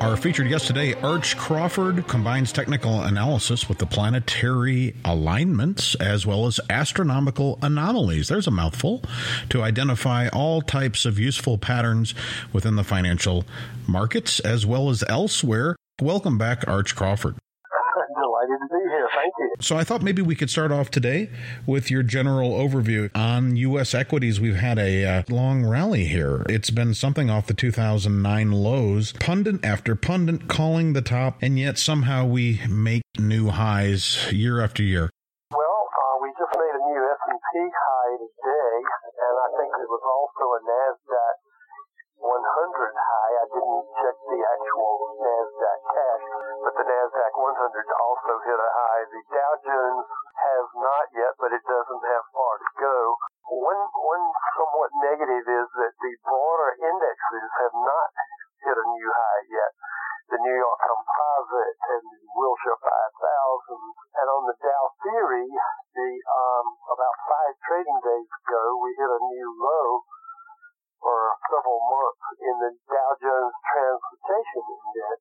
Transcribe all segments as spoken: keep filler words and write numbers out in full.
Our featured guest today, Arch Crawford, combines technical analysis with the planetary alignments as well as astronomical anomalies. There's a mouthful, to identify all types of useful patterns within the financial markets as well as elsewhere. Welcome back, Arch Crawford. Delighted to be here. Thank you. So I thought maybe we could start off today with your general overview on U S equities. We've had a uh, long rally here. It's been something off the two thousand nine lows, pundit after pundit calling the top, and yet somehow we make new highs year after year. Well, uh, we just made a new S and P high today, and I think it was also a NASDAQ one hundred high. I didn't check the actual NASDAQ cash, but the NASDAQ one hundred also hit a high. The Dow Jones has not yet, but it doesn't have far to go. One, one somewhat negative is that the broader indexes have not hit a new high yet. The New York Composite and the Wilshire five thousand. And on the Dow Theory, the um, about five trading days ago, we hit a new low for several months in the Dow Jones Transportation Index.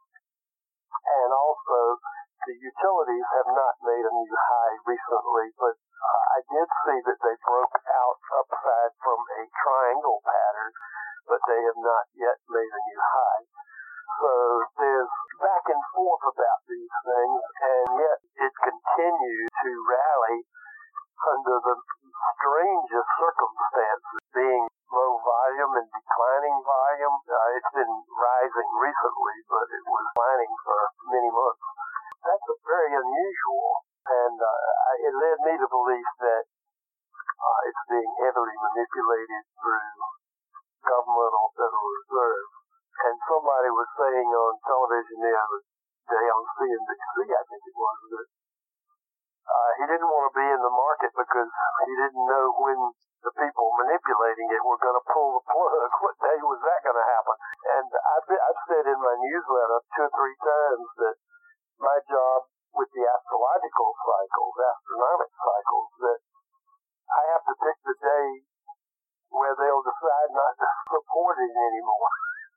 And also, the utilities have not made a new high recently, but uh, I did see that they broke out upside from a triangle pattern, but they have not yet made a new high. So there's back and forth about these things, and yet it continues to rally under the strangest circumstances, being low volume and declining volume. Uh, it's been rising recently, but it was declining for many months. That's very unusual, and uh, it led me to believe that uh, it's being heavily manipulated through governmental Federal Reserve. And somebody was saying on television the other day on C N B C, I think it was, that uh, he didn't want to be in the market because he didn't know when the people manipulating it were going to pull the plug. What day was that going to happen? And I've, been, I've said in my newsletter two or three times that my job with the astrological cycles, astronomic cycles, that I have to pick the day where they'll decide not to support it anymore.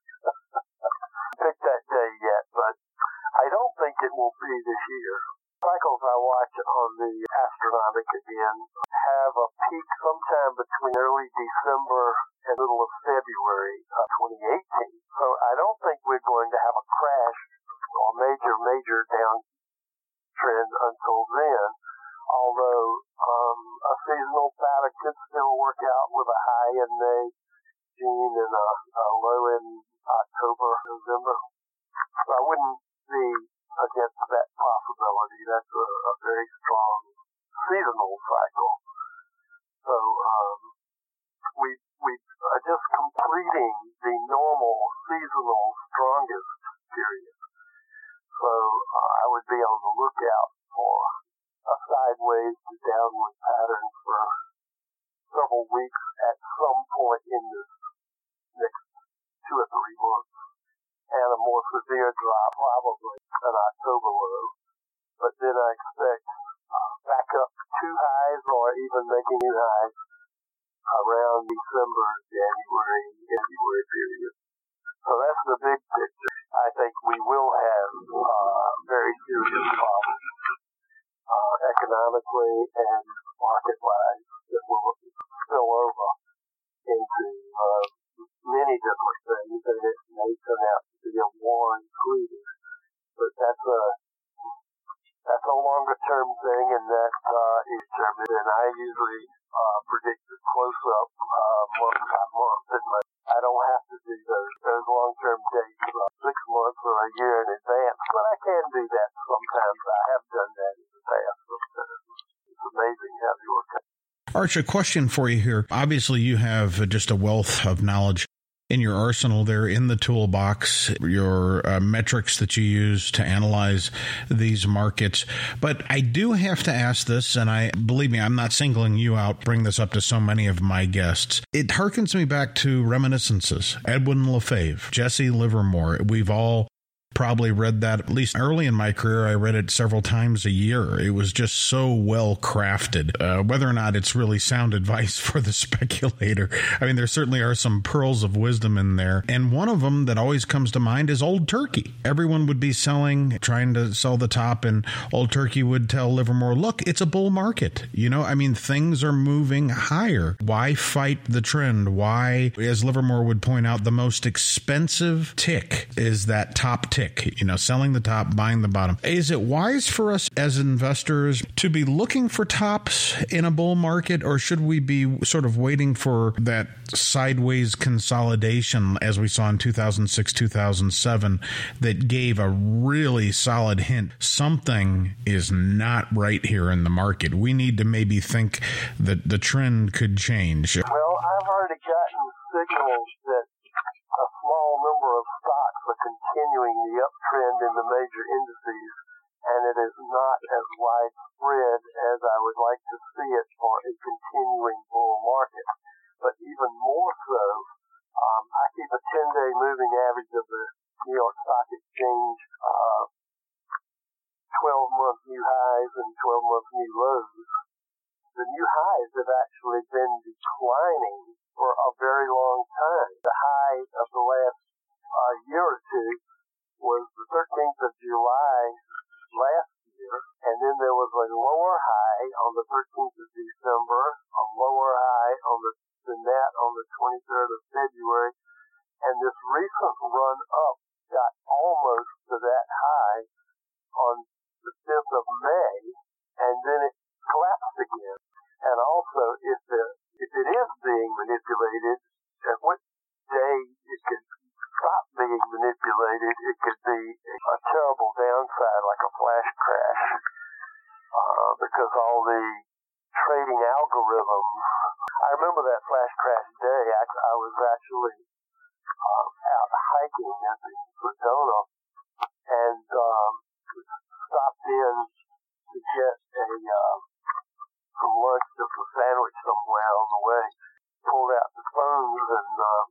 Pick that day yet, but I don't think it will be this year. Cycles I watch on the astronomic again have a peak sometime between early December and middle of February of twenty eighteen. So I don't think we're going to have a crash or major, major downtrend until then, although um, a seasonal pattern could still work out with a high in May, June, and a, a low in October, November. So I wouldn't be against that possibility. That's a, a very strong seasonal cycle. So um, we we are just completing the normal seasonal strongest period. So uh, I would be on the lookout for a sideways to downward pattern for several weeks at some point in this next two or three months, and a more severe drop, probably an October low. But then I expect uh, back up two highs or even making new highs around December, January, February period. So that's the big picture. I think we will have uh, very serious problems uh, economically and market-wise that will spill over into uh, many different things, and it may turn out to be a war included. But that's a that's a longer term thing, and that uh, is determined. And I usually uh, predict it close up uh, month by month, and my, I don't have to do those those long term dates uh, six months or a year in advance. But I can do that sometimes. I have done that in the past. Sometimes. It's amazing how they work out. Arch, a question for you here. Obviously, you have just a wealth of knowledge in your arsenal there in the toolbox, your uh, metrics that you use to analyze these markets. But I do have to ask this, and I believe me, I'm not singling you out, bring this up to so many of my guests. It harkens me back to reminiscences. Edwin Lefebvre, Jesse Livermore. We've all probably read that, at least early in my career, I read it several times a year. It was just so well crafted. Uh, whether or not it's really sound advice for the speculator, I mean, there certainly are some pearls of wisdom in there. And one of them that always comes to mind is Old Turkey. Everyone would be selling, trying to sell the top, and Old Turkey would tell Livermore, look, it's a bull market. You know, I mean, things are moving higher. Why fight the trend? Why, as Livermore would point out, the most expensive tick is that top tick, you know, selling the top, buying the bottom. Is it wise for us as investors to be looking for tops in a bull market, or should we be sort of waiting for that sideways consolidation as we saw in two thousand six, two thousand seven that gave a really solid hint something is not right here in the market? We need to maybe think that the trend could change. Well, I've already gotten signals that a small number of stocks are continuing the uptrend in the major indices, and it is not as widespread as I would like to see it for a continuing bull market. But even more so, um, I keep a ten-day moving average of the New York Stock Exchange, uh, twelve-month new highs and twelve-month new lows. The new highs have actually been declining for a very long time. The high of the last uh, year or two was the thirteenth of July last year, and then there was a lower high on the thirteenth of December, a lower high on the than that on the twenty-third of February, and this recent run up got almost to that high on the fifth of May, and then it collapsed again. And also, if the if it is being manipulated, at what day it could stop being manipulated, it could be a terrible downside, like a flash crash, uh, because all the trading algorithms. I remember that flash crash day. I, I was actually uh, out hiking at the Sedona and um, stopped in to get a uh, some lunch, just a sandwich somewhere on the way. Pulled out the phones and uh,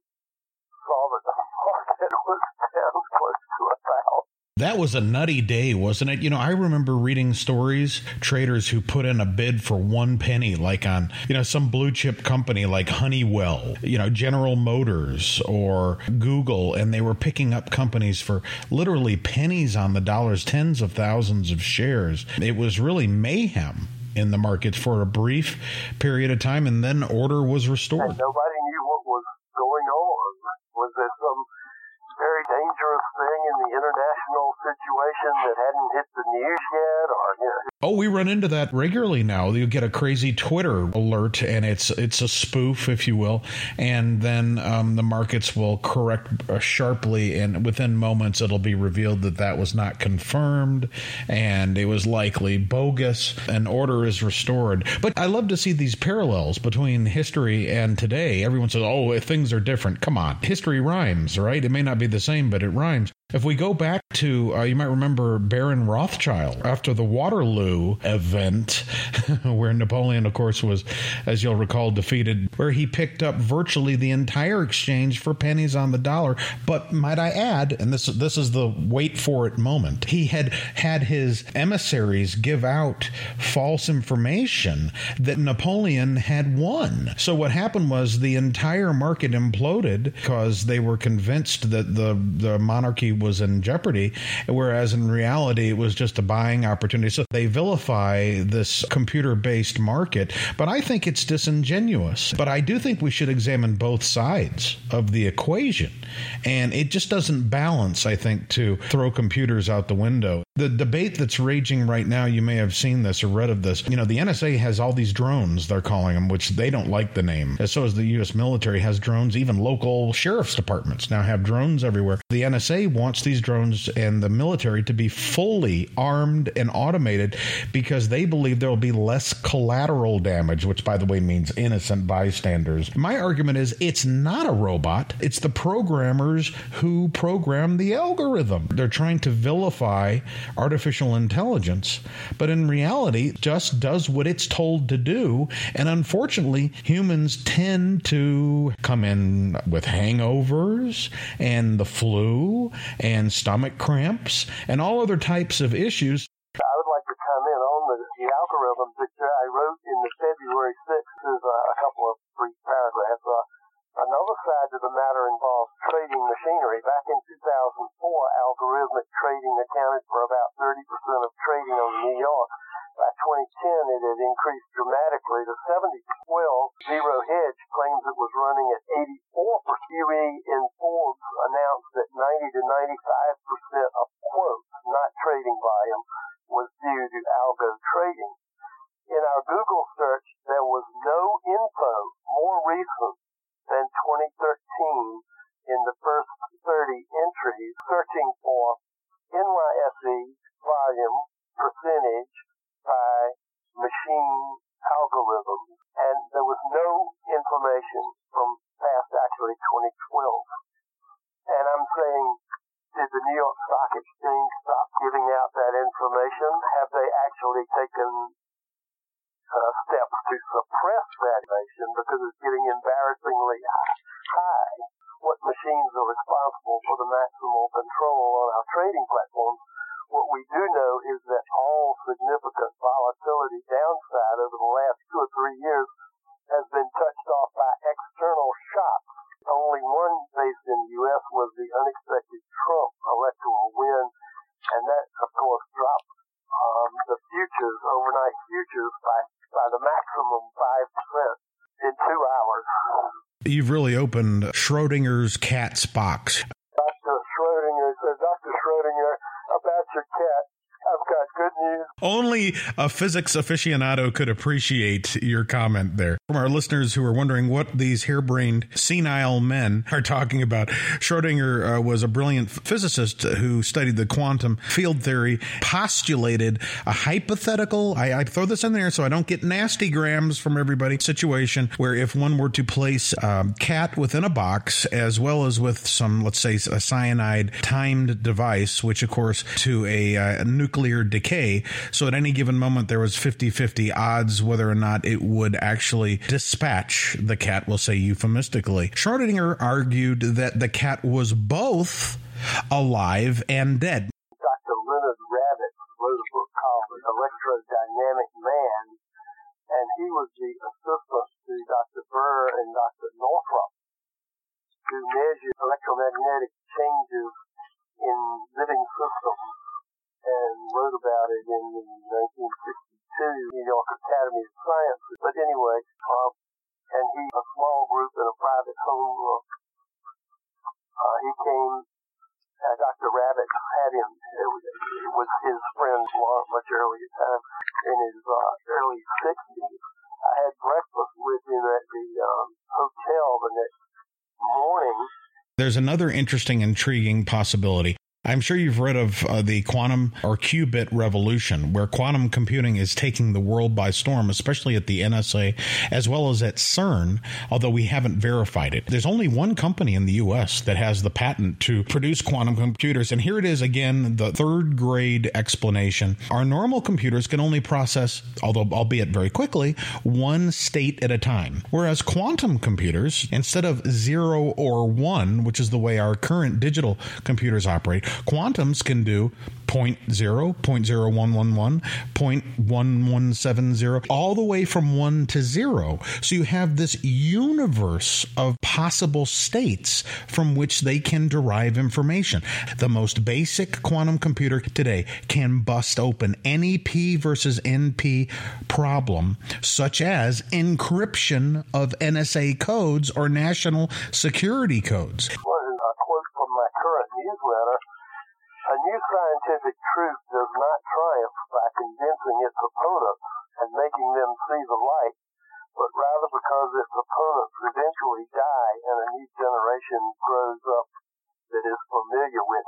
saw that the market was down close to a thousand. That was a nutty day, wasn't it? You know, I remember reading stories, traders who put in a bid for one penny, like on, you know, some blue chip company like Honeywell, you know, General Motors or Google, and they were picking up companies for literally pennies on the dollars, tens of thousands of shares. It was really mayhem in the market for a brief period of time, and then order was restored. And nobody knew what was going on. Was there some very dangerous thing in the international situation that hadn't hit the news yet, or you know? Oh, we run into that regularly now. You get a crazy Twitter alert, and it's it's a spoof, if you will, and then um, the markets will correct uh, sharply, and within moments it'll be revealed that that was not confirmed, and it was likely bogus, and order is restored. But I love to see these parallels between history and today. Everyone says, oh, things are different. Come on. History rhymes, right? It may not be the same, but it rhymes. If we go back to, uh, you might remember Baron Rothschild after the Waterloo event, where Napoleon, of course, was, as you'll recall, defeated, where he picked up virtually the entire exchange for pennies on the dollar. But might I add, and this, this is the wait for it moment, he had had his emissaries give out false information that Napoleon had won. So what happened was the entire market imploded because they were convinced that the, the monarchy was in jeopardy, whereas in reality it was just a buying opportunity. So they vilify this computer-based market, but I think it's disingenuous. But I do think we should examine both sides of the equation, and it just doesn't balance, I think, to throw computers out the window. The debate that's raging right now, you may have seen this or read of this. You know, the N S A has all these drones, they're calling them, which they don't like the name. And so as the U S military has drones, even local sheriff's departments now have drones everywhere. The N S A wants these drones and the military to be fully armed and automated because they believe there will be less collateral damage, which, by the way, means innocent bystanders. My argument is it's not a robot. It's the programmers who program the algorithm. They're trying to vilify artificial intelligence, but in reality, it just does what it's told to do. And unfortunately, humans tend to come in with hangovers and the flu and stomach cramps and all other types of issues. I would like to comment on the, the algorithm that I wrote in the February sixth, is a, a couple of brief paragraphs. Uh, another side to the matter involves trading machinery. Back in two thousand four, algorithmic trading accounted for about thirty percent of trading on New York. By twenty ten, it had increased dramatically to seventy percent. Well, Zero Hedge claims it was running at eighty-four percent. Q E in Forbes announced that ninety to ninety-five percent of quotes, not trading volume, was due to algo trading. In our Google search, there was no info more recent than twenty thirteen in the first thirty entries, searching for N Y S E volume percentage by machine algorithms, and there was no information from past actually twenty twelve. And I'm saying, did the New York Stock Exchange stop giving out that information? Have they actually taken uh, steps to suppress that information because it's getting embarrassingly high? What machines are responsible for the maximal control on our trading platforms? What we do know is that all significant volatility downside over the last two or three years has been touched off by external shocks. Only one based in the U S was the unexpected Trump electoral win, and that, of course, dropped um, the futures, overnight futures, by, by the maximum five percent in two hours. You've really opened Schrodinger's cat's box. Doctor Schrodinger said, Doctor Schrodinger, about your cat, I've got good news. Only a physics aficionado could appreciate your comment there. From our listeners who are wondering what these harebrained, senile men are talking about, Schrodinger uh, was a brilliant physicist who studied the quantum field theory, postulated a hypothetical, I, I throw this in there so I don't get nasty grams from everybody, situation where if one were to place a cat within a box, as well as with some, let's say, a cyanide timed device, which of course to a, uh, a nuclear decay, so at any given moment there was fifty-fifty odds whether or not it would actually dispatch the cat, we'll say euphemistically. Schrodinger argued that the cat was both alive and dead. Doctor Leonard Rabbit wrote a book called The Electrodynamic Man, and he was the assistant to Doctor Burr and Doctor Northrop to measure electromagnetic changes in living systems, and wrote about it in the nineteen sixty-two New York Academy of Sciences. But anyway, uh, and he, a small group in a private home, uh, uh, he came, uh, Doctor Rabbit had him, it was, it was his friend long, much earlier time, in his uh, early sixties. I had breakfast with him at the um, hotel the next morning. There's another interesting, intriguing possibility. I'm sure you've read of uh, the quantum or qubit revolution, where quantum computing is taking the world by storm, especially at the N S A as well as at CERN, although we haven't verified it. There's only one company in the U S that has the patent to produce quantum computers, and here it is again, the third grade explanation. Our normal computers can only process, although albeit very quickly, one state at a time, whereas quantum computers, instead of zero or one, which is the way our current digital computers operate, quantums can do zero point zero, zero point zero one one one, zero point one one seven zero, all the way from one to zero. So you have this universe of possible states from which they can derive information. The most basic quantum computer today can bust open any P versus N P problem, such as encryption of N S A codes or national security codes. Well, a quote from my current newsletter: a new scientific truth does not triumph by convincing its opponents and making them see the light, but rather because its opponents eventually die and a new generation grows up that is familiar with it.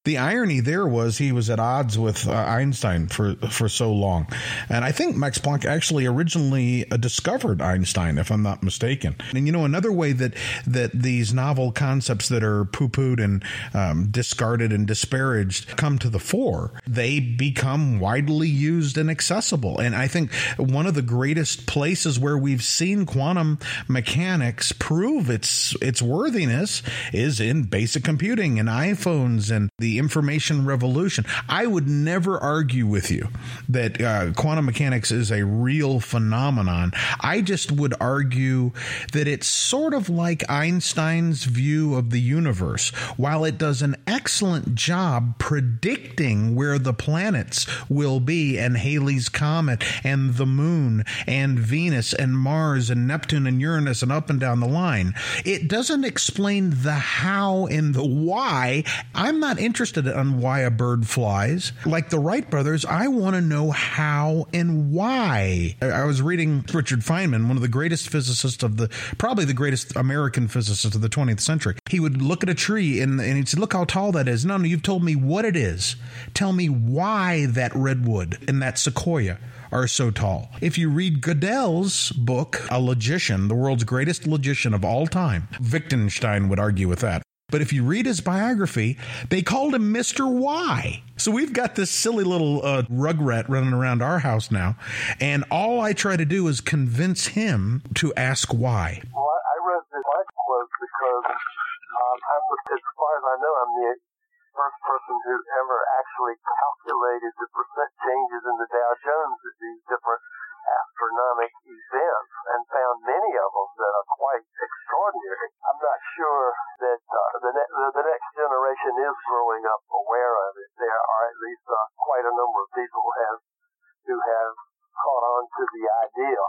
The irony there was he was at odds with uh, Einstein for for so long. And I think Max Planck actually originally uh, discovered Einstein, if I'm not mistaken. And, you know, another way that, that these novel concepts that are poo-pooed and um, discarded and disparaged come to the fore, they become widely used and accessible. And I think one of the greatest places where we've seen quantum mechanics prove its its worthiness is in basic computing and iPhones and the information revolution. I would never argue with you that uh, quantum mechanics is a real phenomenon. I just would argue that it's sort of like Einstein's view of the universe. While it does an excellent job predicting where the planets will be and Halley's Comet and the moon and Venus and Mars and Neptune and Uranus and up and down the line, it doesn't explain the how and the why. I'm not interested in why a bird flies. Like the Wright brothers, I want to know how and why. I was reading Richard Feynman, one of the greatest physicists of the, probably the greatest American physicist of the twentieth century. He would look at a tree and, and he'd say, look how tall that is. No, no, you've told me what it is. Tell me why that redwood and that sequoia are so tall. If you read Goodell's book, A Logician, the world's greatest logician of all time, Wittgenstein would argue with that. But if you read his biography, they called him Mister Y. So we've got this silly little uh, rugrat running around our house now, and all I try to do is convince him to ask why. Well, I read this Mike quote because um, I'm, as far as I know, I'm the first person who ever actually calculated the percent changes in the Dow Jones at these different astronomic events and found many of them that are quite extraordinary. I'm not sure that uh, the, ne- the next generation is growing up aware of it. There are at least uh, quite a number of people who have, who have caught on to the idea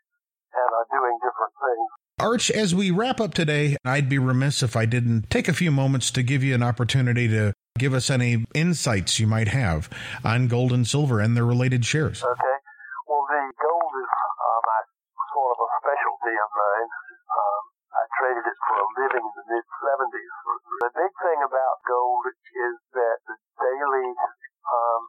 and are doing different things. Arch, as we wrap up today, I'd be remiss if I didn't take a few moments to give you an opportunity to give us any insights you might have on gold and silver and their related shares. Okay. Well, the gold is uh, my sort of a specialty of mine. Um, I traded it for a living in the mid seventies. The big thing about gold is that the daily um,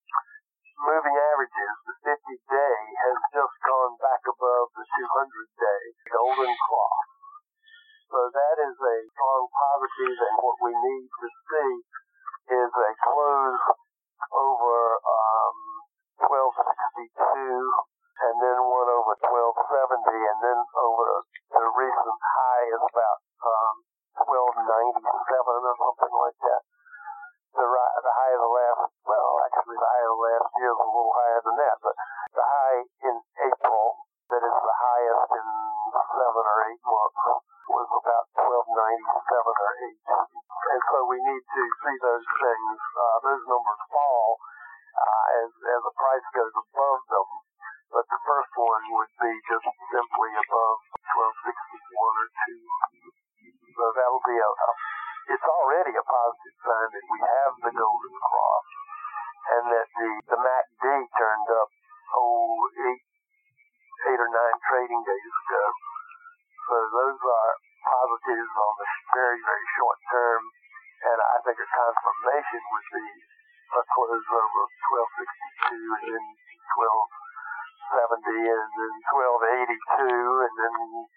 moving averages, the fifty-day, has just gone back above the two hundred day golden cross. So that is a strong positive, and what we need to see is a close over um, twelve sixty-two, and then one over twelve seventy, and then over the recent high is about um, twelve ninety-seven or something like that. The, the high of the last, well, actually the high of the last year is a little higher than that, but the high in April, that is the highest in seven or eight months, was about twelve ninety-seven or eight. And so we need to see those things, uh, those numbers fall uh, as, as the price goes above them. But the first one would be just simply above twelve sixty-one or two. So that'll be a, a it's already a positive sign that we have the golden cross, and that the, the M A C D turned up, oh, eight, eight or nine trading days ago. So those are positives on the very, very short term, and I think a confirmation would be a close over twelve sixty-two and then twelve seventy and then twelve eighty-two and then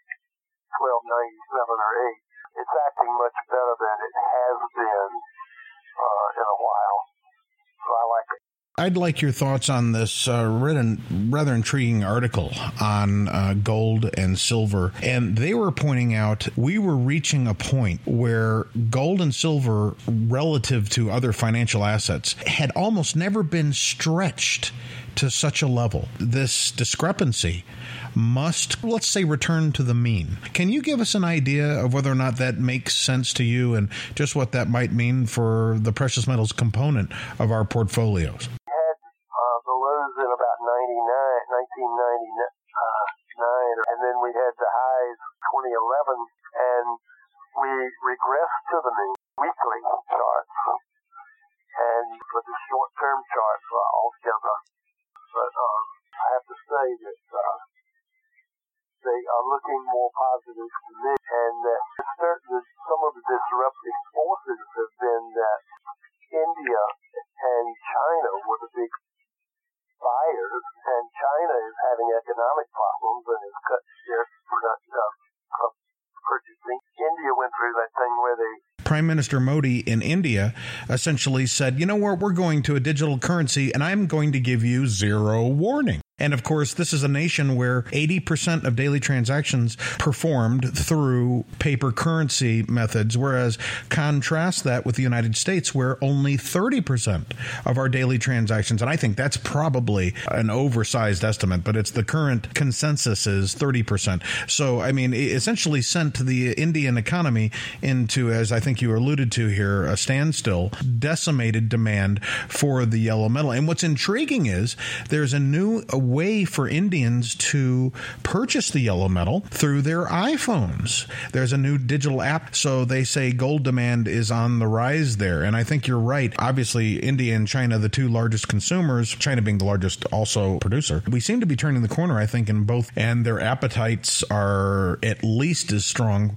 twelve ninety-seven or eight. It's acting much better than it has been uh, in a while, so I like it. I'd like your thoughts on this uh, rather intriguing article on uh, gold and silver. And they were pointing out we were reaching a point where gold and silver, relative to other financial assets, had almost never been stretched to such a level. This discrepancy must, let's say, return to the mean. Can you give us an idea of whether or not that makes sense to you and just what that might mean for the precious metals component of our portfolios? In about ninety-nine, nineteen ninety-nine, and then we had the highs twenty eleven, and we regressed to the mean weekly charts, and for the short-term charts uh, altogether. But um, I have to say that uh, they are looking more positive to me, and that certain some of the disrupting forces have been that in where they... Prime Minister Modi in India essentially said, you know what, we're going to a digital currency and I'm going to give you zero warning. And of course, this is a nation where eighty percent of daily transactions performed through paper currency methods, whereas contrast that with the United States, where only thirty percent of our daily transactions, and I think that's probably an oversized estimate, but it's the current consensus is thirty percent. So, I mean, it essentially sent the Indian economy into, as I think you alluded to here, a standstill, decimated demand for the yellow metal. And what's intriguing is there's a new a way for Indians to purchase the yellow metal through their iPhones. There's a new digital app, so they say gold demand is on the rise there. And I think you're right. Obviously, India and China, the two largest consumers, China being the largest also producer. We seem to be turning the corner, I think, in both, and their appetites are at least as strong.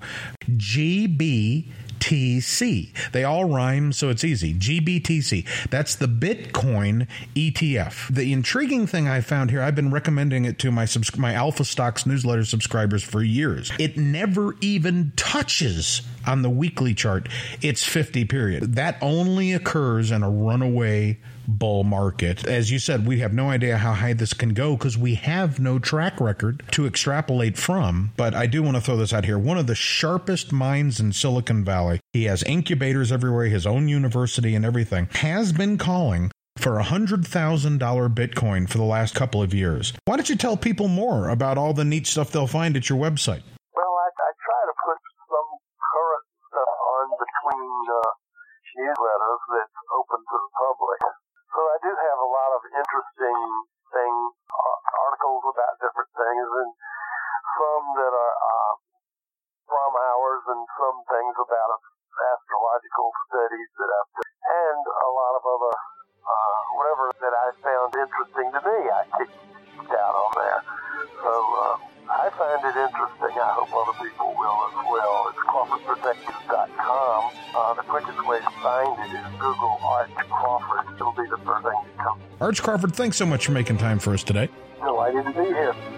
G B T C. They all rhyme, so it's easy. G B T C. That's the Bitcoin E T F. The intriguing thing I found here, I've been recommending it to my subs- my Alpha Stocks newsletter subscribers for years. It never even touches on the weekly chart its fifty period. That only occurs in a runaway bull market. As you said, we have no idea how high this can go because we have no track record to extrapolate from. But I do want to throw this out here. One of the sharpest minds in Silicon Valley, he has incubators everywhere, his own university and everything, has been calling for a one hundred thousand dollars Bitcoin for the last couple of years. Why don't you tell people more about all the neat stuff they'll find at your website? Well, I, I try to put some current stuff on between uh, newsletters that's open to the public. So I do have a lot of interesting things, uh, articles about different things, and some that are uh, from ours and some things about astrological studies that I've done, and a lot of other, uh, whatever that I found interesting to me, I kicked out on there. So uh, I find it interesting. I hope other people will as well. It's Crawford Protections dot com. Uh, the quickest way to find it is Google Arch Crawford. It'll be the first thing that comes. Arch Crawford, thanks so much for making time for us today. Delighted to be here.